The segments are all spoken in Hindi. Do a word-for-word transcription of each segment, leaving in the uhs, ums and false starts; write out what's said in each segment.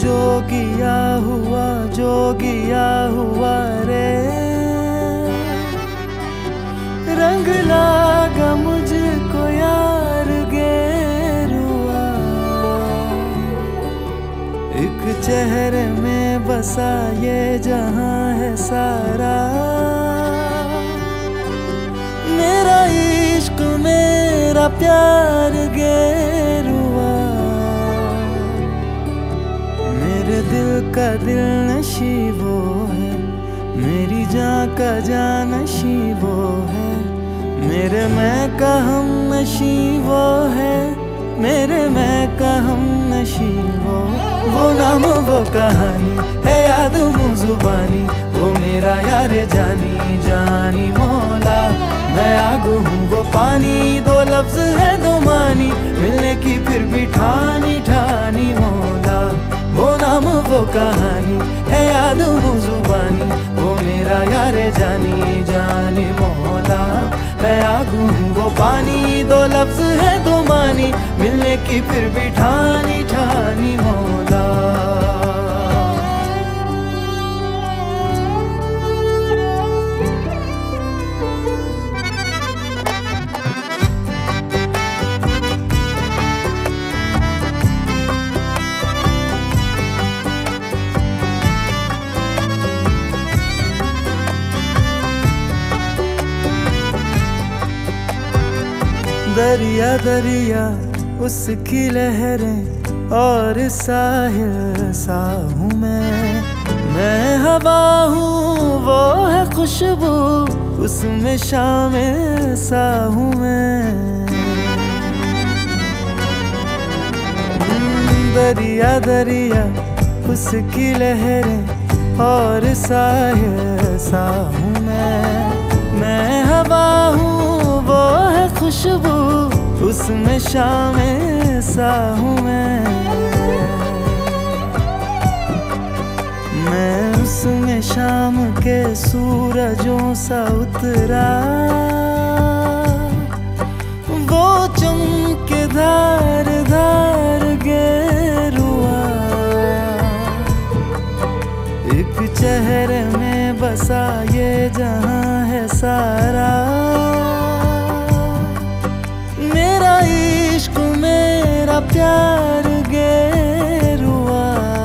जो किया हुआ जो किया हुआ रे, रंग लागा मुझको यार गेरुआ। एक चेहरे में बसा ये जहां है सारा, मेरा इश्क मेरा प्यार गेरुआ। मेरे दिल का दिल नशी वो है, मेरी जान का जान नशी वो है, मेरे मैं का हम नशी वो है, मेरे मैं का हम नशी वो। वो नाम वो कहानी है याद मुजुबानी, वो मेरा यार जानी जानी मौला। मैं आग हूँ वो पानी, दो लफ्ज है दो मानी, मिलने की फिर भी ठानी ठानी मौला। वो नाम वो कहानी है याद मुजुबानी, वो मेरा यार जानी जानी मौला। मैं आग हूँ वो पानी, दो लफ्ज है दो मानी, मिलने की फिर भी ठानी ठानी मौला। दरिया दरिया उसकी लहरें और साहिल सा हूँ मैं, मैं हवा हूँ वो है खुशबू, उसमें शामिल सा हूँ मैं। दरिया दरिया उसकी लहरें और साहिल सा हूँ मैं, मैं हवा हूँ वो है खुशबू, उसमें शामिल सा हूँ मैं। मैं उसमें शाम के सूरजों सा उतरा, वो चमके धार धार गेरुआ। एक चेहरे में बसा ये जहां है सारा, मेरा इश्क मेरा प्यार गेरुआ।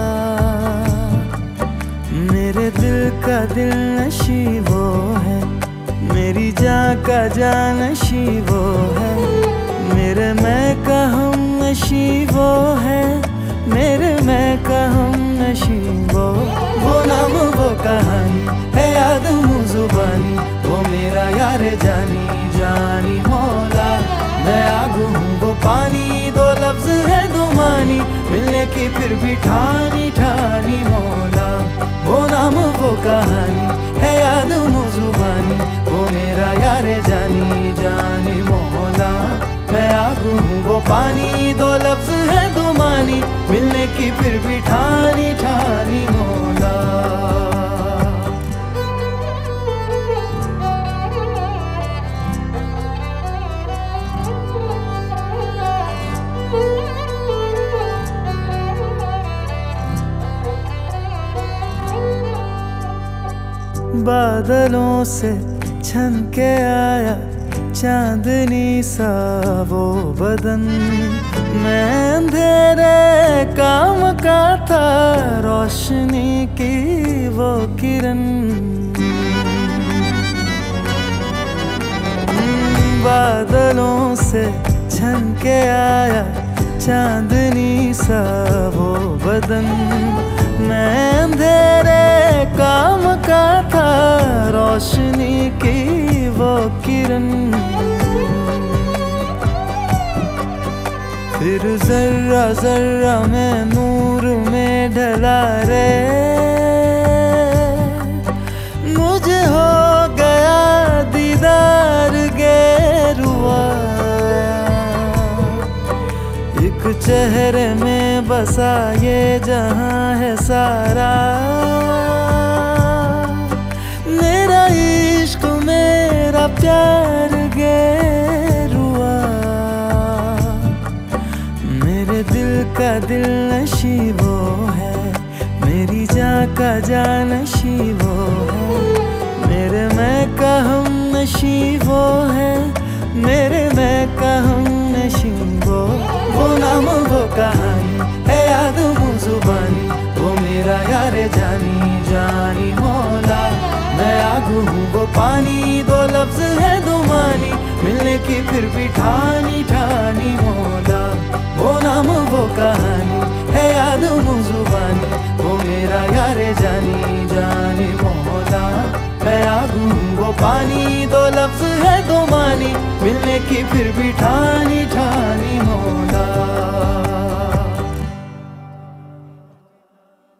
मेरे दिल का दिल नशी वो है, मेरी जान का जान नशी वो है, मेरे मैं का हम नशी वो है, मेरे मैं का हम नशी वो। वो नाम वो कहानी है याद मुजुबानी, वो मेरा यार जानी जानी मौला। मैं आग हूँ वो पानी, दो लफ्ज है दो मानी, मिलने की फिर भी ठानी ठानी मौला। वो नाम वो कहानी है याद मुजुबानी, वो मेरा यार जानी जानी मौला। मैं आग हूँ वो पानी, दो लफ्ज है दो मानी, मिलने की फिर भी ठानी ठानी मौला। बादलों से छन के आया चांदनी सा वो बदन, मैं अंधेरे काम का था रोशनी की वो किरण। बादलों से छन के आया चांदनी सा वो बदन, मैं अंधेरे काम का था रोशनी की वो किरण। फिर जर्रा जर्रा में नूर में ढला रे, मुझे हो गया दीदार गेरुआ। एक चेहरे में बसा ये जहां है सारा, मेरा इश्क मेरा प्यार गेरुआ। मेरे दिल का दिल नशी वो है, मेरी जा का जानशी वो है, मेरे मैं का हम नशी वो है, मेरे मैं का हम नशी वो। वो नाम वो कहानी है याद वो जुबानी, वो मेरा यार जानी जानी मौला। मैं आग हूँ वो पानी, दो लफ्ज है दो मानी, मिलने की फिर भी ठानी ठानी मौला। वो नाम वो कहानी है याद वो जुबानी, वो मेरा यार जानी जानी मौला। मैं आग हूँ वो पानी, दो लफ्ज है दो मानी, मिलने की फिर भी ठानी ठानी